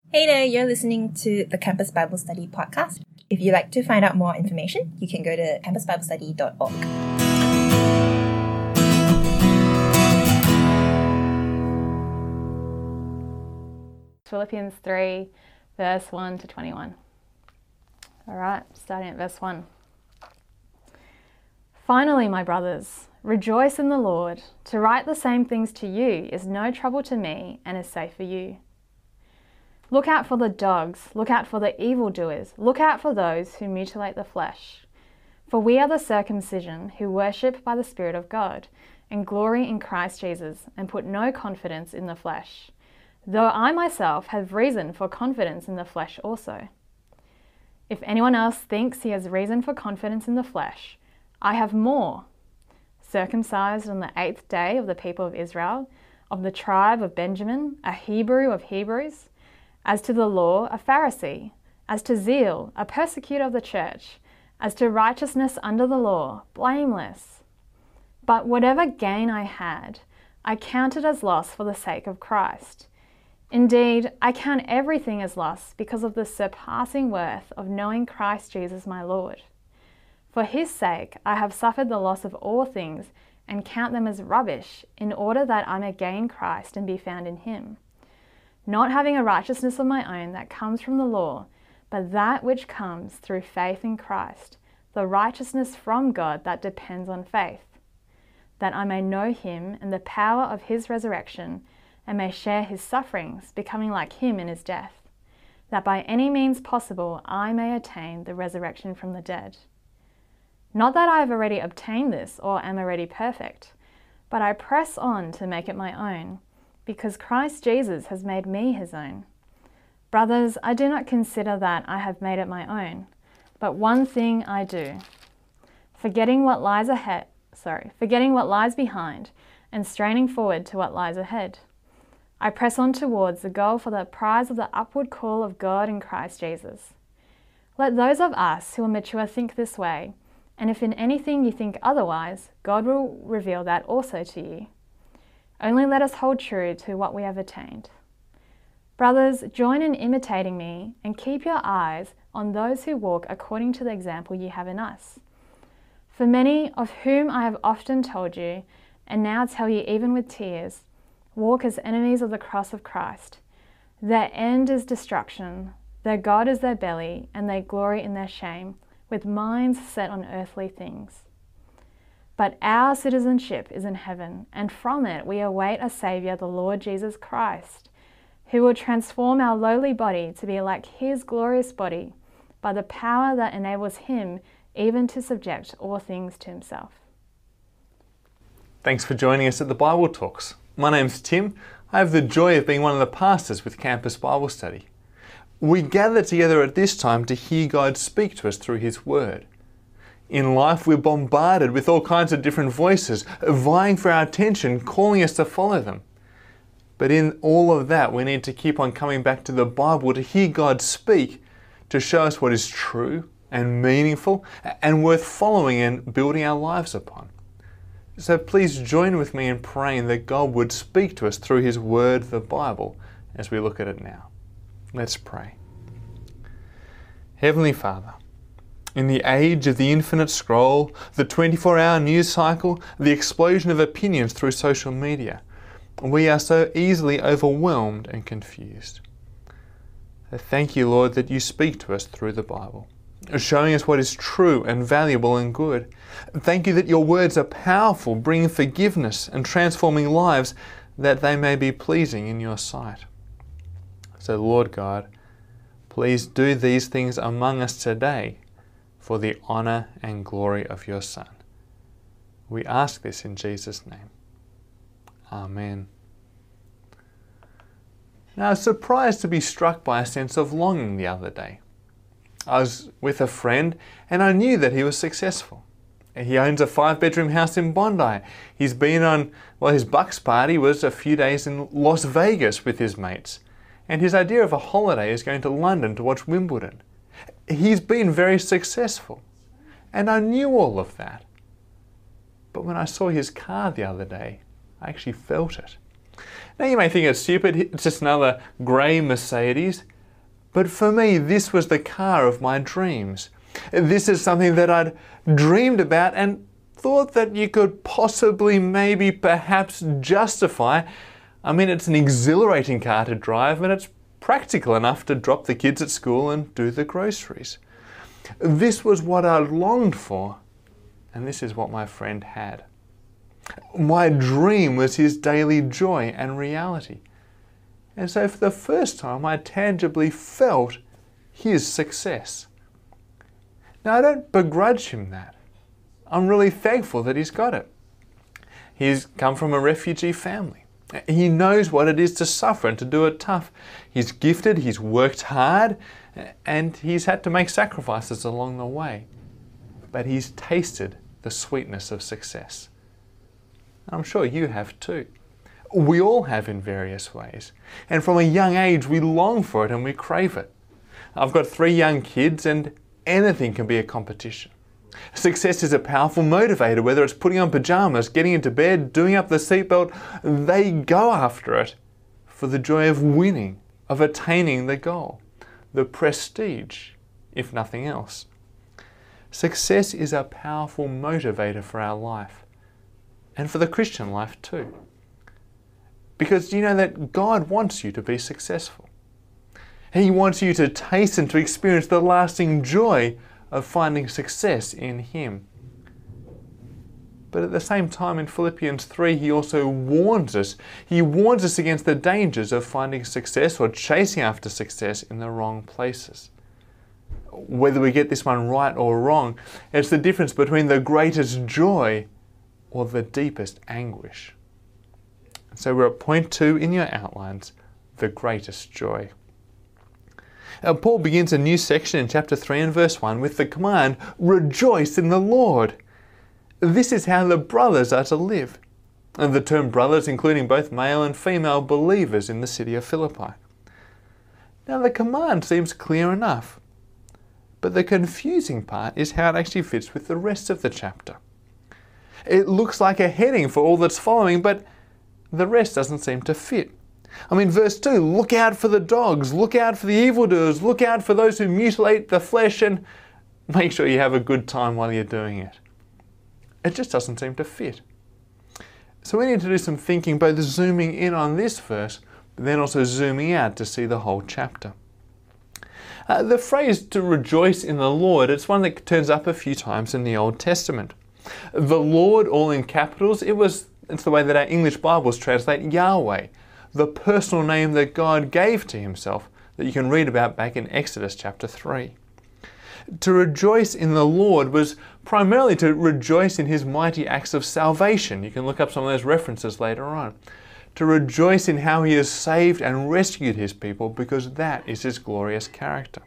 Hey there, you're listening to the Campus Bible Study podcast. If you'd like to find out more information, you can go to campusbiblestudy.org. Philippians 3, verse 1 to 21. All right, starting at verse 1. Finally, my brothers, rejoice in the Lord. To write the same things to you is no trouble to me and is safe for you. Look out for the dogs, look out for the evildoers, look out for those who mutilate the flesh. For we are the circumcision who worship by the Spirit of God and glory in Christ Jesus and put no confidence in the flesh, though I myself have reason for confidence in the flesh also. If anyone else thinks he has reason for confidence in the flesh, I have more. Circumcised on the 8th day of the people of Israel, of the tribe of Benjamin, a Hebrew of Hebrews, as to the law, a Pharisee, as to zeal, a persecutor of the church, as to righteousness under the law, blameless. But whatever gain I had, I counted as loss for the sake of Christ. Indeed, I count everything as loss because of the surpassing worth of knowing Christ Jesus my Lord. For his sake I have suffered the loss of all things and count them as rubbish, in order that I may gain Christ and be found in him, not having a righteousness of my own that comes from the law, but that which comes through faith in Christ, the righteousness from God that depends on faith, that I may know him and the power of his resurrection, and may share his sufferings, becoming like him in his death, that by any means possible I may attain the resurrection from the dead. Not that I have already obtained this or am already perfect, but I press on to make it my own, because Christ Jesus has made me his own. Brothers, I do not consider that I have made it my own, but one thing I do, forgetting what lies behind and straining forward to what lies ahead. I press on towards the goal for the prize of the upward call of God in Christ Jesus. Let those of us who are mature think this way, and if in anything you think otherwise, God will reveal that also to you. Only let us hold true to what we have attained. Brothers, join in imitating me and keep your eyes on those who walk according to the example you have in us. For many of whom I have often told you, and now tell you even with tears, walk as enemies of the cross of Christ. Their end is destruction, their God is their belly, and they glory in their shame, with minds set on earthly things. But our citizenship is in heaven, and from it we await a Saviour, the Lord Jesus Christ, who will transform our lowly body to be like his glorious body by the power that enables him even to subject all things to himself. Thanks for joining us at the Bible Talks. My name's Tim. I have the joy of being one of the pastors with Campus Bible Study. We gather together at this time to hear God speak to us through his word. In life, we're bombarded with all kinds of different voices, vying for our attention, calling us to follow them. But in all of that, we need to keep on coming back to the Bible to hear God speak, to show us what is true and meaningful and worth following and building our lives upon. So please join with me in praying that God would speak to us through his word, the Bible, as we look at it now. Let's pray. Heavenly Father, in the age of the infinite scroll, the 24-hour news cycle, the explosion of opinions through social media, we are so easily overwhelmed and confused. Thank you, Lord, that you speak to us through the Bible, showing us what is true and valuable and good. Thank you that your words are powerful, bringing forgiveness and transforming lives, that they may be pleasing in your sight. So, Lord God, please do these things among us today, for the honour and glory of your Son. We ask this in Jesus' name. Amen. Now, I was surprised to be struck by a sense of longing the other day. I was with a friend and I knew that he was successful. He owns a 5-bedroom house in Bondi. He's been on, his Bucks party was a few days in Las Vegas with his mates. And his idea of a holiday is going to London to watch Wimbledon. He's been very successful, and I knew all of that. But when I saw his car the other day, I actually felt it. Now you may think it's stupid, it's just another grey Mercedes, But for me, this was the car of my dreams. This is something that I'd dreamed about and thought that you could possibly, maybe, perhaps justify. I mean, it's an exhilarating car to drive and it's practical enough to drop the kids at school and do the groceries. This was what I longed for, and this is what my friend had. My dream was his daily joy and reality. And so for the first time, I tangibly felt his success. Now, I don't begrudge him that. I'm really thankful that he's got it. He's come from a refugee family. He knows what it is to suffer and to do it tough. He's gifted, he's worked hard, and he's had to make sacrifices along the way. But he's tasted the sweetness of success. I'm sure you have too. We all have in various ways. And from a young age, we long for it and we crave it. I've got 3 young kids and anything can be a competition. Success is a powerful motivator, whether it's putting on pajamas, getting into bed, doing up the seatbelt. They go after it for the joy of winning, of attaining the goal, the prestige, if nothing else. Success is a powerful motivator for our life and for the Christian life too. Because do you know that God wants you to be successful? He wants you to taste and to experience the lasting joy of finding success in Him. But at the same time in Philippians 3, he also warns us. He warns us against the dangers of finding success or chasing after success in the wrong places. Whether we get this one right or wrong, it's the difference between the greatest joy or the deepest anguish. So we're at point 2 in your outlines, the greatest joy. Paul begins a new section in chapter 3 and verse 1 with the command, rejoice in the Lord. This is how the brothers are to live. And the term brothers including both male and female believers in the city of Philippi. Now the command seems clear enough, but the confusing part is how it actually fits with the rest of the chapter. It looks like a heading for all that's following, but the rest doesn't seem to fit. I mean, verse 2, look out for the dogs, look out for the evildoers, look out for those who mutilate the flesh, and make sure you have a good time while you're doing it. It just doesn't seem to fit. So we need to do some thinking, both zooming in on this verse, but then also zooming out to see the whole chapter. The phrase to rejoice in the Lord, it's one that turns up a few times in the Old Testament. The Lord, all in capitals, it's the way that our English Bibles translate Yahweh, the personal name that God gave to Himself that you can read about back in Exodus chapter 3. To rejoice in the Lord was primarily to rejoice in His mighty acts of salvation. You can look up some of those references later on. To rejoice in how He has saved and rescued His people, because that is His glorious character.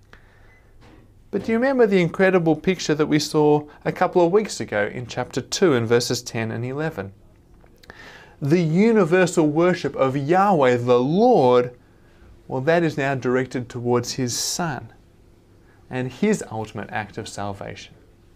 But do you remember the incredible picture that we saw a couple of weeks ago in chapter 2 in verses 10 and 11? The universal worship of Yahweh the Lord, well, that is now directed towards His Son and His ultimate act of salvation.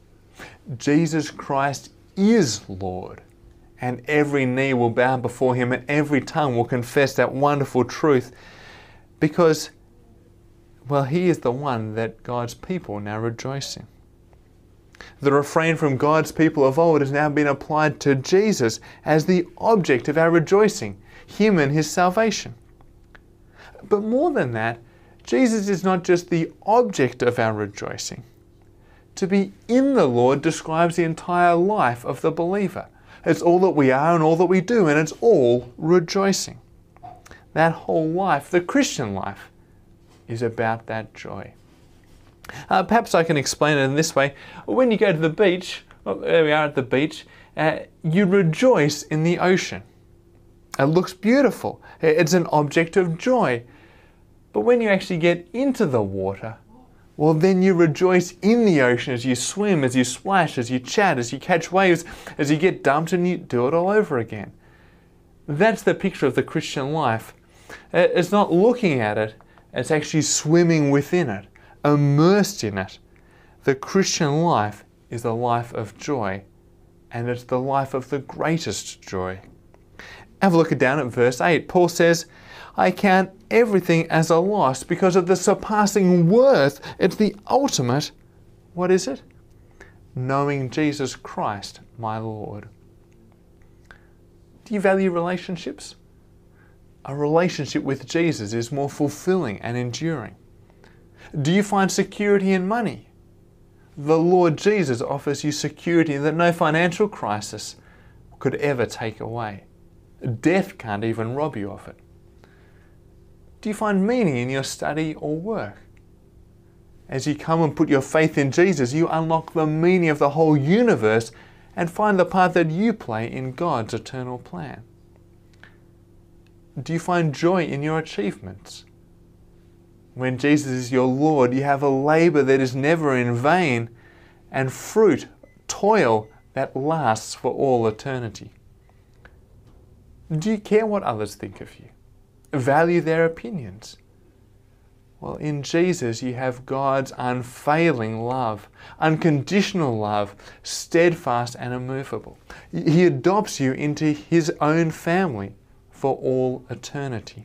Jesus Christ is Lord, and every knee will bow before Him and every tongue will confess that wonderful truth because, well, He is the one that God's people now rejoice in. The refrain from God's people of old has now been applied to Jesus as the object of our rejoicing, Him and His salvation. But more than that, Jesus is not just the object of our rejoicing. To be in the Lord describes the entire life of the believer. It's all that we are and all that we do, and it's all rejoicing. That whole life, the Christian life, is about that joy. Perhaps I can explain it in this way. When you go to the beach, well, there we are at the beach, you rejoice in the ocean. It looks beautiful. It's an object of joy. But when you actually get into the water, well, then you rejoice in the ocean as you swim, as you splash, as you chat, as you catch waves, as you get dumped and you do it all over again. That's the picture of the Christian life. It's not looking at it, it's actually swimming within it, immersed in it. The Christian life is a life of joy, and it's the life of the greatest joy. Have a look down at verse 8. Paul says, I count everything as a loss because of the surpassing worth. It's the ultimate, what is it? Knowing Jesus Christ, my Lord. Do you value relationships? A relationship with Jesus is more fulfilling and enduring. Do you find security in money? The Lord Jesus offers you security that no financial crisis could ever take away. Death can't even rob you of it. Do you find meaning in your study or work? As you come and put your faith in Jesus, you unlock the meaning of the whole universe and find the part that you play in God's eternal plan. Do you find joy in your achievements? When Jesus is your Lord, you have a labour that is never in vain and fruit, toil that lasts for all eternity. Do you care what others think of you? Value their opinions? Well, in Jesus you have God's unfailing love, unconditional love, steadfast and immovable. He adopts you into His own family for all eternity.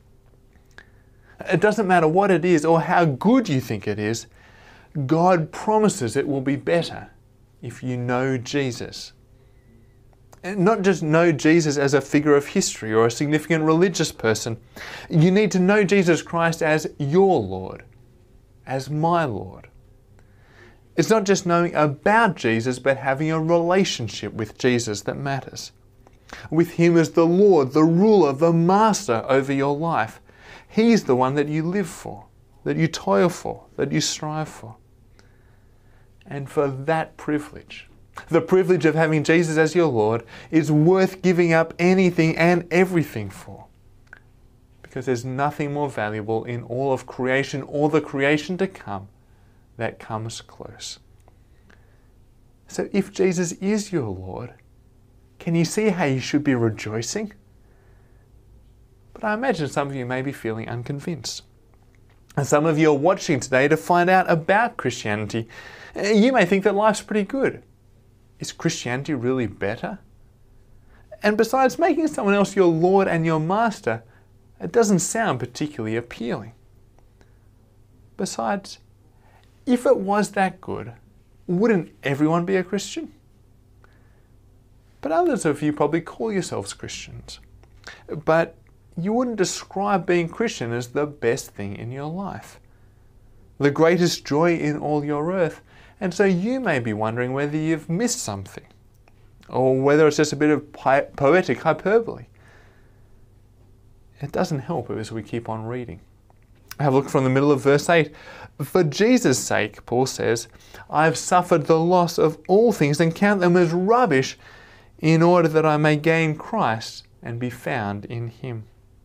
It doesn't matter what it is or how good you think it is, God promises it will be better if you know Jesus. And not just know Jesus as a figure of history or a significant religious person. You need to know Jesus Christ as your Lord, as my Lord. It's not just knowing about Jesus, but having a relationship with Jesus that matters. With Him as the Lord, the ruler, the master over your life. He's the one that you live for, that you toil for, that you strive for. And for that privilege, the privilege of having Jesus as your Lord, is worth giving up anything and everything for. Because there's nothing more valuable in all of creation or the creation to come that comes close. So if Jesus is your Lord, can you see how you should be rejoicing? But I imagine some of you may be feeling unconvinced. And some of you are watching today to find out about Christianity. You may think that life's pretty good. Is Christianity really better? And besides making someone else your Lord and your Master, it doesn't sound particularly appealing. Besides, if it was that good, wouldn't everyone be a Christian? But others of you probably call yourselves Christians. But you wouldn't describe being Christian as the best thing in your life, the greatest joy in all your earth. And so you may be wondering whether you've missed something, or whether it's just a bit of poetic hyperbole. It doesn't help as we keep on reading. Have a look from the middle of verse 8. For Jesus' sake, Paul says, I have suffered the loss of all things and count them as rubbish in order that I may gain Christ and be found in Him.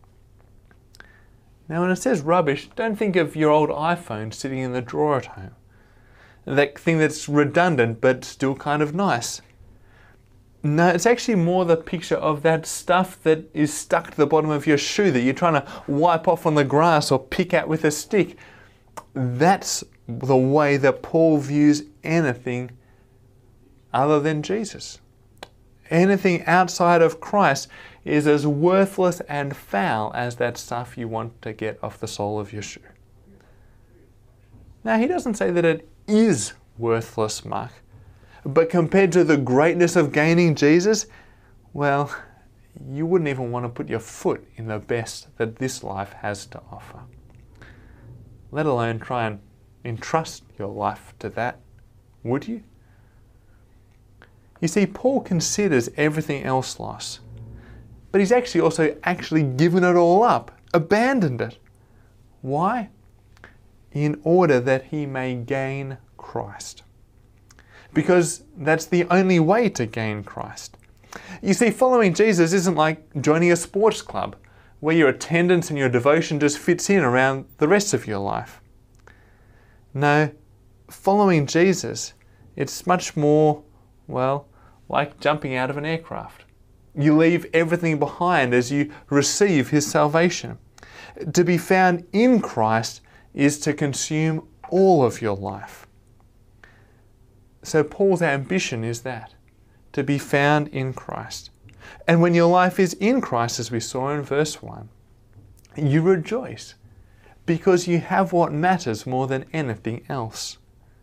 Now when it says rubbish, don't think of your old iPhone sitting in the drawer at home. That thing that's redundant but still kind of nice. No, it's actually more the picture of that stuff that is stuck to the bottom of your shoe that you're trying to wipe off on the grass or pick at with a stick. That's the way that Paul views anything other than Jesus. Anything outside of Christ is as worthless and foul as that stuff you want to get off the sole of your shoe. Now, he doesn't say that it is worthless muck, but compared to the greatness of gaining Jesus, well, you wouldn't even want to put your foot in the best that this life has to offer. Let alone try and entrust your life to that, would you? You see, Paul considers everything else loss, but he's actually given it all up, abandoned it. Why? In order that he may gain Christ. Because that's the only way to gain Christ. You see, following Jesus isn't like joining a sports club where your attendance and your devotion just fits in around the rest of your life. No, following Jesus, it's much more, well, like jumping out of an aircraft. You leave everything behind as you receive His salvation. To be found in Christ is to consume all of your life. So Paul's ambition is that, to be found in Christ. And when your life is in Christ, as we saw in verse 1, You rejoice because you have what matters more than anything else.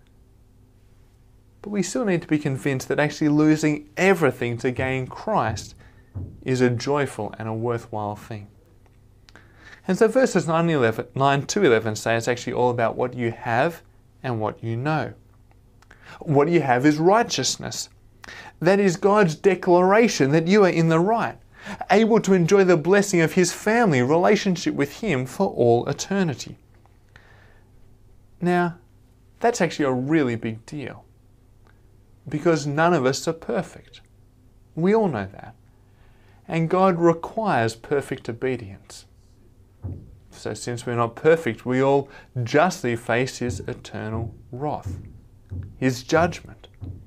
But we still need to be convinced that actually losing everything to gain Christ is a joyful and a worthwhile thing. And so verses 9 to 11 say it's actually all about what you have and what you know. What you have is righteousness. That is God's declaration that you are in the right, able to enjoy the blessing of His family relationship with Him for all eternity. Now, that's actually a really big deal, because none of us are perfect. We all know that. And God requires perfect obedience. So since we're not perfect, we all justly face His eternal wrath, His judgment.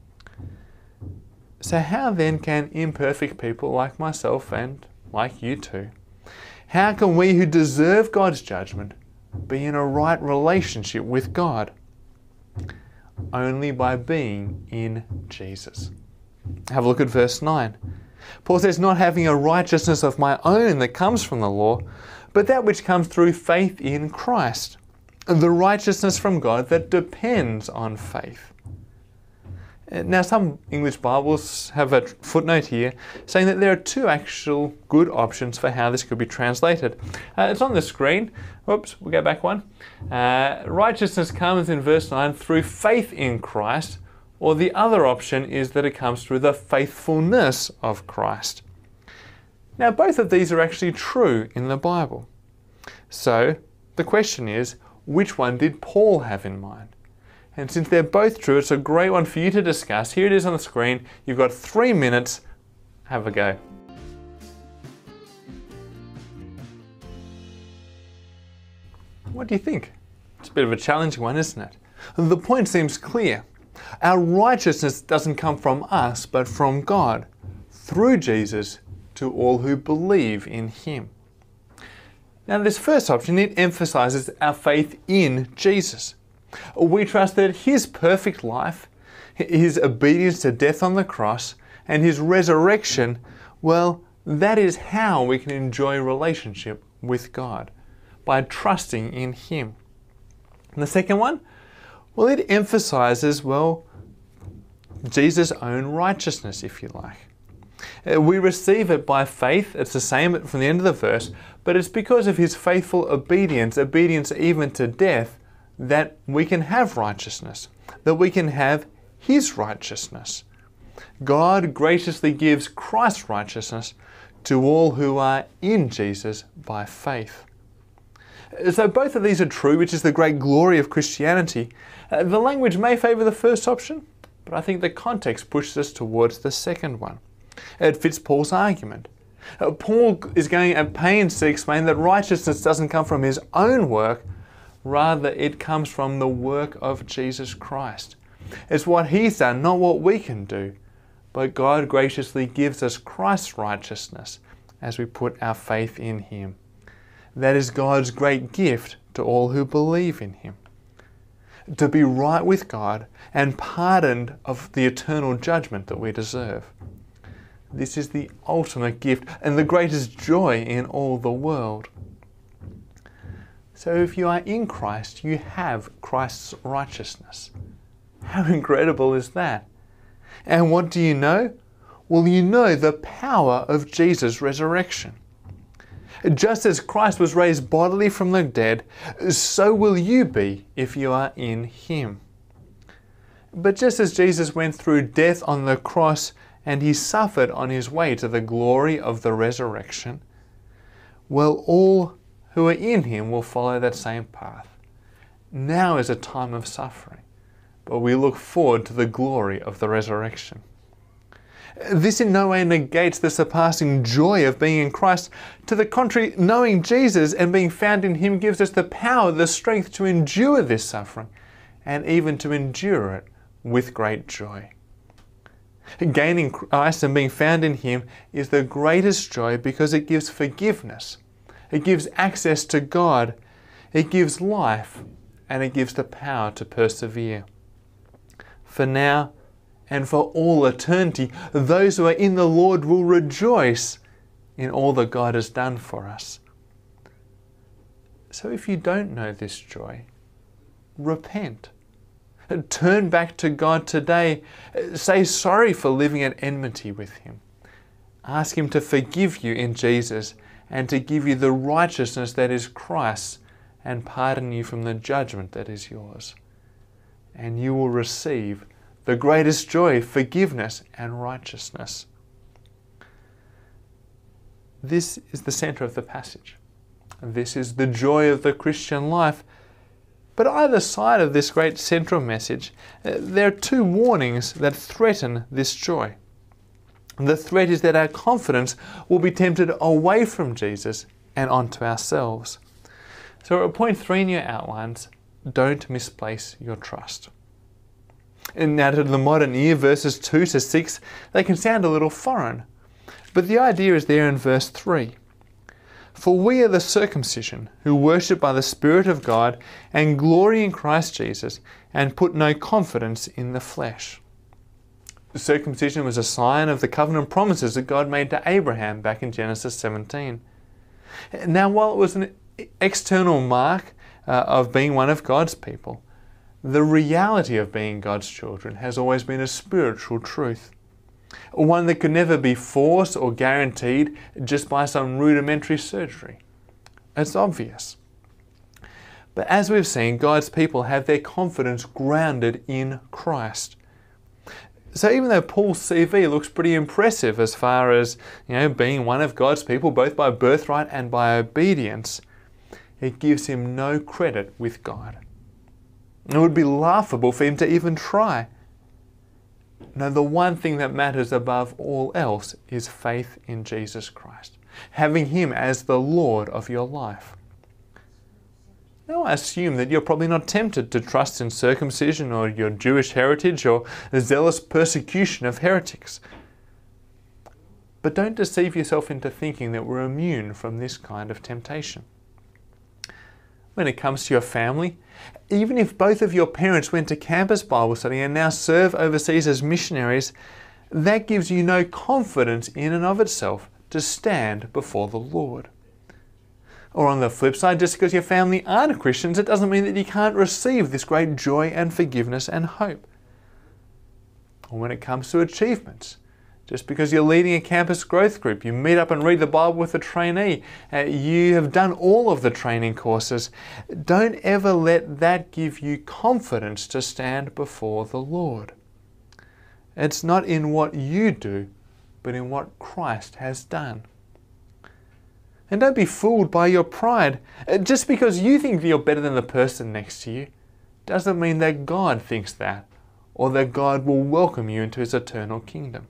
So how then can imperfect people like myself and like you too, how can we who deserve God's judgment be in a right relationship with God? Only by being in Jesus. Have a look at verse 9. Paul says, not having a righteousness of my own that comes from the law, but that which comes through faith in Christ, the righteousness from God that depends on faith. Now, some English Bibles have a footnote here saying that there are two actual good options for how this could be translated. It's on the screen. Whoops, we'll go back one. Righteousness comes in verse 9 through faith in Christ, or the other option is that it comes through the faithfulness of Christ. Now, both of these are actually true in the Bible. So, the question is, which one did Paul have in mind? And since they're both true, it's a great one for you to discuss. Here it is on the screen. You've got 3 minutes. Have a go. What do you think? It's a bit of a challenging one, isn't it? The point seems clear. Our righteousness doesn't come from us, but from God, through Jesus, to all who believe in Him. Now, this first option, it emphasizes our faith in Jesus. We trust that His perfect life, His obedience to death on the cross, and His resurrection, well, that is how we can enjoy a relationship with God, by trusting in Him. And the second one, well, it emphasizes, well, Jesus' own righteousness, if you like. We receive it by faith. It's the same from the end of the verse, but it's because of His faithful obedience even to death, that we can have righteousness, that we can have His righteousness. God graciously gives Christ's righteousness to all who are in Jesus by faith. So both of these are true, which is the great glory of Christianity. The language may favour the first option, but I think the context pushes us towards the second one. It fits Paul's argument. Paul is going at pains to explain that righteousness doesn't come from his own work, rather it comes from the work of Jesus Christ. It's what He's done, not what we can do. But God graciously gives us Christ's righteousness as we put our faith in Him. That is God's great gift to all who believe in Him. To be right with God and pardoned of the eternal judgment that we deserve. This is the ultimate gift and the greatest joy in all the world. So if you are in Christ, you have Christ's righteousness. How incredible is that? And what do you know? Well, you know the power of Jesus' resurrection. Just as Christ was raised bodily from the dead, so will you be if you are in Him. But just as Jesus went through death on the cross and He suffered on His way to the glory of the resurrection, well, all who are in Him will follow that same path. Now is a time of suffering, but we look forward to the glory of the resurrection. This in no way negates the surpassing joy of being in Christ. To the contrary, knowing Jesus and being found in Him gives us the power, the strength to endure this suffering, and even to endure it with great joy. Gaining Christ and being found in Him is the greatest joy because it gives forgiveness. It gives access to God, it gives life, and it gives the power to persevere. For now and for all eternity, those who are in the Lord will rejoice in all that God has done for us. So if you don't know this joy, repent. Turn back to God today. Say sorry for living at enmity with Him. Ask Him to forgive you in Jesus and to give you the righteousness that is Christ's and pardon you from the judgment that is yours. And you will receive the greatest joy, forgiveness and righteousness. This is the center of the passage. This is the joy of the Christian life. But either side of this great central message, there are two warnings that threaten this joy. The threat is that our confidence will be tempted away from Jesus and onto ourselves. So at point 3 in your outlines, don't misplace your trust. And now to the modern ear, verses 2 to 6, they can sound a little foreign. But the idea is there in verse 3. For we are the circumcision who worship by the Spirit of God and glory in Christ Jesus and put no confidence in the flesh. Circumcision was a sign of the covenant promises that God made to Abraham back in Genesis 17. Now, while it was an external mark of being one of God's people, the reality of being God's children has always been a spiritual truth, one that could never be forced or guaranteed just by some rudimentary surgery. It's obvious. But as we've seen, God's people have their confidence grounded in Christ. So even though Paul's CV looks pretty impressive as far as, being one of God's people, both by birthright and by obedience, it gives him no credit with God. It would be laughable for him to even try. No, the one thing that matters above all else is faith in Jesus Christ, having Him as the Lord of your life. Now I assume that you're probably not tempted to trust in circumcision or your Jewish heritage or the zealous persecution of heretics. But don't deceive yourself into thinking that we're immune from this kind of temptation. When it comes to your family, even if both of your parents went to campus Bible study and now serve overseas as missionaries, that gives you no confidence in and of itself to stand before the Lord. Or on the flip side, just because your family aren't Christians, it doesn't mean that you can't receive this great joy and forgiveness and hope. Or when it comes to achievements, just because you're leading a campus growth group, you meet up and read the Bible with a trainee, you have done all of the training courses, don't ever let that give you confidence to stand before the Lord. It's not in what you do, but in what Christ has done. And don't be fooled by your pride. Just because you think that you're better than the person next to you doesn't mean that God thinks that, or that God will welcome you into His eternal kingdom.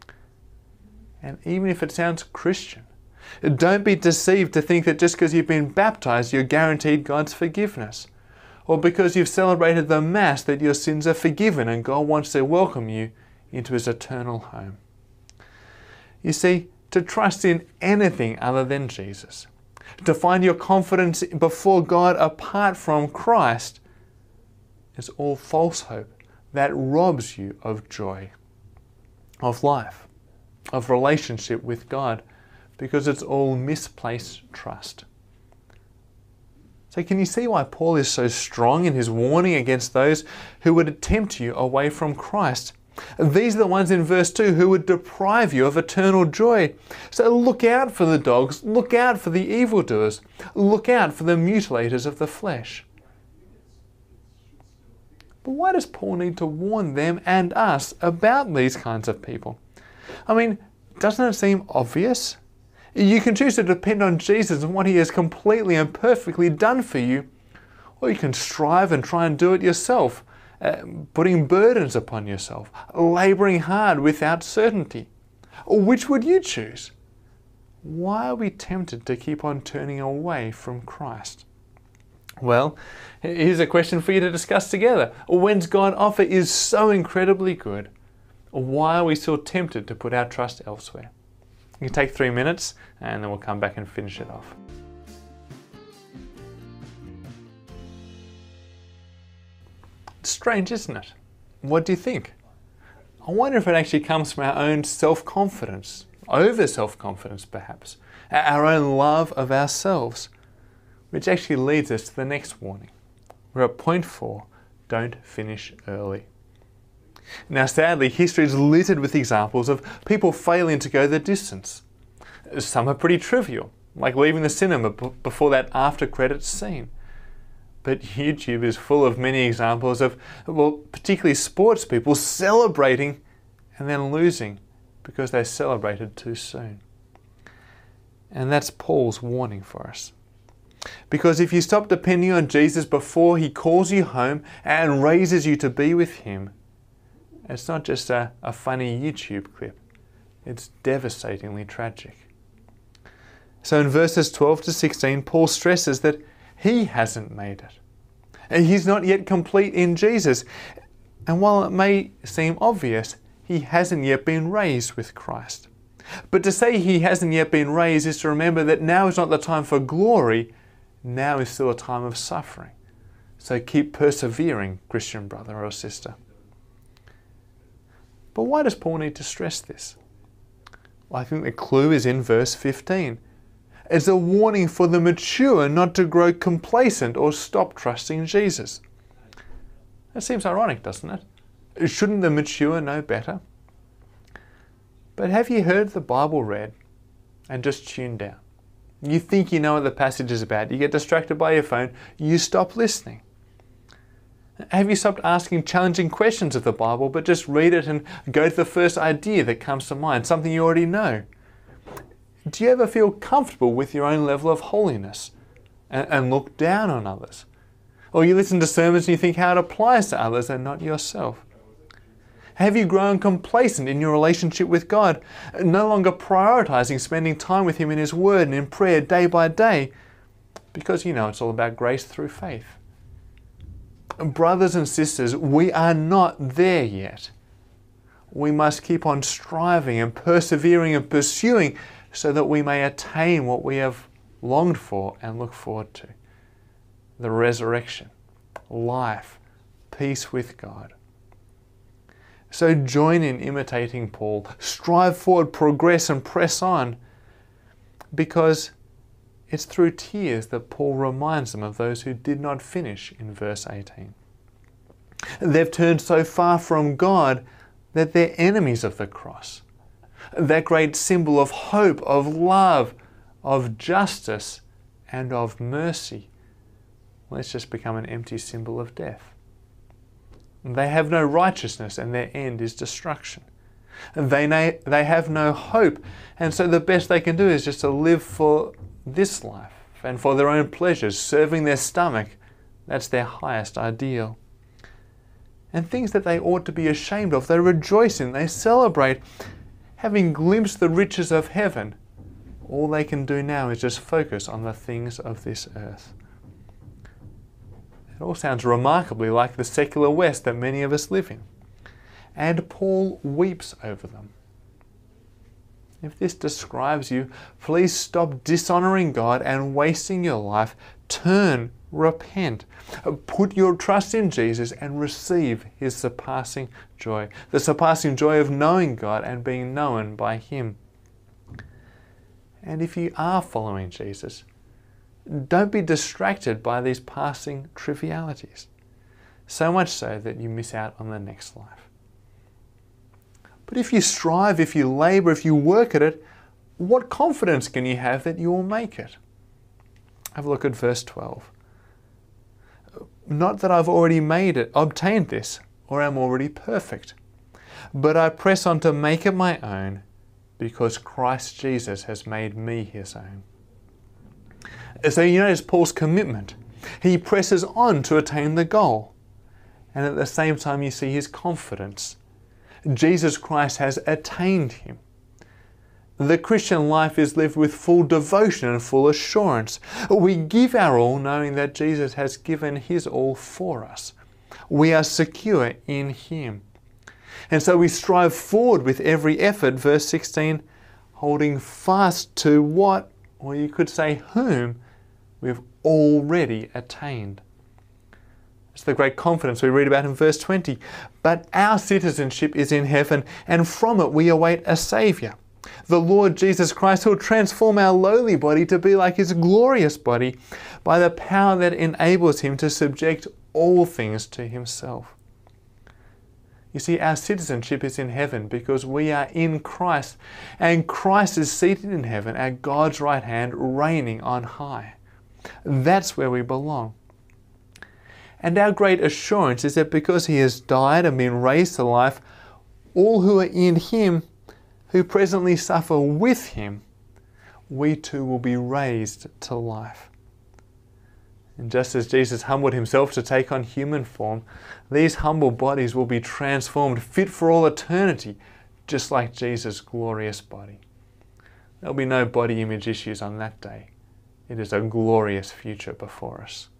And even if it sounds Christian, don't be deceived to think that just because you've been baptized, you're guaranteed God's forgiveness. Or because you've celebrated the Mass that your sins are forgiven and God wants to welcome you into His eternal home. You see, to trust in anything other than Jesus, to find your confidence before God apart from Christ, is all false hope that robs you of joy, of life, of relationship with God, because it's all misplaced trust. So can you see why Paul is so strong in his warning against those who would tempt you away from Christ? These are the ones in verse 2 who would deprive you of eternal joy. So look out for the dogs, look out for the evildoers, look out for the mutilators of the flesh. But why does Paul need to warn them and us about these kinds of people? I mean, doesn't it seem obvious? You can choose to depend on Jesus and what He has completely and perfectly done for you, or you can strive and try and do it yourself, putting burdens upon yourself, labouring hard without certainty. Which would you choose? Why are we tempted to keep on turning away from Christ? Well, here's a question for you to discuss together. When's God's offer is so incredibly good, why are we still tempted to put our trust elsewhere? You can take 3 minutes and then we'll come back and finish it off. It's strange, isn't it? What do you think? I wonder if it actually comes from our own self-confidence, over self-confidence perhaps, our own love of ourselves. Which actually leads us to the next warning. We're at point 4, don't finish early. Now sadly, history is littered with examples of people failing to go the distance. Some are pretty trivial, like leaving the cinema before that after credits scene. But YouTube is full of many examples of, particularly sports people celebrating and then losing because they celebrated too soon. And that's Paul's warning for us. Because if you stop depending on Jesus before he calls you home and raises you to be with him, it's not just a funny YouTube clip. It's devastatingly tragic. So in verses 12 to 16, Paul stresses that he hasn't made it. And he's not yet complete in Jesus. And while it may seem obvious, he hasn't yet been raised with Christ. But to say he hasn't yet been raised is to remember that now is not the time for glory. Now is still a time of suffering. So keep persevering, Christian brother or sister. But why does Paul need to stress this? Well, I think the clue is in verse 15. It's a warning for the mature not to grow complacent or stop trusting Jesus. That seems ironic, doesn't it? Shouldn't the mature know better? But have you heard the Bible read and just tuned out? You think you know what the passage is about. You get distracted by your phone. You stop listening. Have you stopped asking challenging questions of the Bible, but just read it and go to the first idea that comes to mind, something you already know? Do you ever feel comfortable with your own level of holiness and look down on others? Or you listen to sermons and you think how it applies to others and not yourself? Have you grown complacent in your relationship with God, no longer prioritizing spending time with him in his word and in prayer day by day, because you know it's all about grace through faith? Brothers and sisters, we are not there yet. We must keep on striving and persevering and pursuing so that we may attain what we have longed for and look forward to. The resurrection, life, peace with God. So join in imitating Paul. Strive forward, progress and press on, because it's through tears that Paul reminds them of those who did not finish in verse 18. They've turned so far from God that they're enemies of the cross. That great symbol of hope, of love, of justice, and of mercy. Well, it's just become an empty symbol of death. They have no righteousness and their end is destruction. They have no hope, and so the best they can do is just to live for this life and for their own pleasures, serving their stomach. That's their highest ideal. And things that they ought to be ashamed of, they rejoice in, they celebrate. Having glimpsed the riches of heaven, all they can do now is just focus on the things of this earth. It all sounds remarkably like the secular West that many of us live in. And Paul weeps over them. If this describes you, please stop dishonoring God and wasting your life. Turn, repent, put your trust in Jesus and receive his surpassing joy. The surpassing joy of knowing God and being known by him. And if you are following Jesus, don't be distracted by these passing trivialities, so much so that you miss out on the next life. But if you strive, if you labour, if you work at it, what confidence can you have that you will make it? Have a look at verse 12. Not that I've already obtained this, or am already perfect, but I press on to make it my own, because Christ Jesus has made me his own. So you notice Paul's commitment. He presses on to attain the goal. And at the same time you see his confidence. Jesus Christ has attained him. The Christian life is lived with full devotion and full assurance. We give our all knowing that Jesus has given his all for us. We are secure in him. And so we strive forward with every effort, verse 16, holding fast to what, or you could say whom, we've already attained. It's the great confidence we read about in verse 20. But our citizenship is in heaven, and from it we await a Saviour, The Lord Jesus Christ will transform our lowly body to be like His glorious body by the power that enables Him to subject all things to Himself. You see, our citizenship is in heaven because we are in Christ, and Christ is seated in heaven at God's right hand, reigning on high. That's where we belong. And our great assurance is that because He has died and been raised to life, all who are in Him, who presently suffer with Him, we too will be raised to life. And just as Jesus humbled Himself to take on human form, these humble bodies will be transformed, fit for all eternity, just like Jesus' glorious body. There'll be no body image issues on that day. It is a glorious future before us.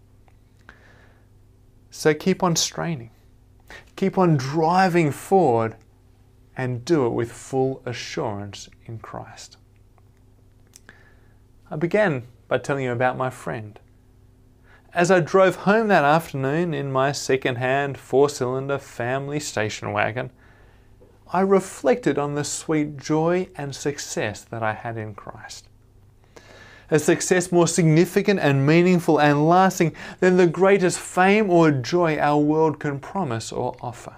So keep on straining. Keep on driving forward, and do it with full assurance in Christ. I began by telling you about my friend. As I drove home that afternoon in my second-hand 4-cylinder family station wagon, I reflected on the sweet joy and success that I had in Christ. A success more significant and meaningful and lasting than the greatest fame or joy our world can promise or offer.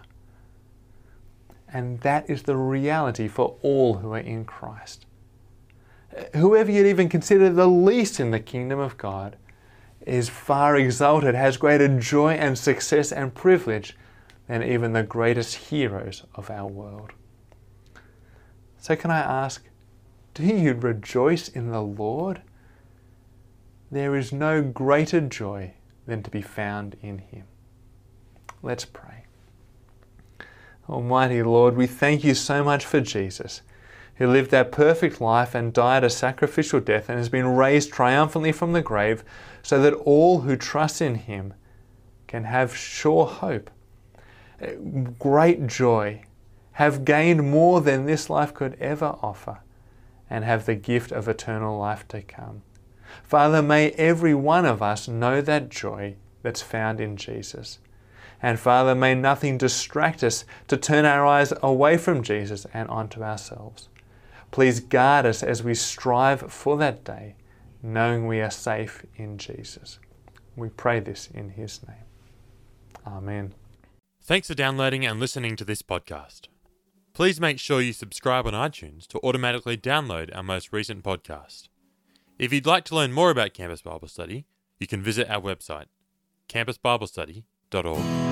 And that is the reality for all who are in Christ. Whoever you'd even consider the least in the kingdom of God is far exalted, has greater joy and success and privilege than even the greatest heroes of our world. So can I ask, do you rejoice in the Lord? There is no greater joy than to be found in Him. Let's pray. Almighty Lord, we thank You so much for Jesus, who lived that perfect life and died a sacrificial death and has been raised triumphantly from the grave so that all who trust in Him can have sure hope, great joy, have gained more than this life could ever offer, and have the gift of eternal life to come. Father, may every one of us know that joy that's found in Jesus. And Father, may nothing distract us to turn our eyes away from Jesus and onto ourselves. Please guard us as we strive for that day, knowing we are safe in Jesus. We pray this in His name. Amen. Thanks for downloading and listening to this podcast. Please make sure you subscribe on iTunes to automatically download our most recent podcast. If you'd like to learn more about Campus Bible Study, you can visit our website, campusbiblestudy.org.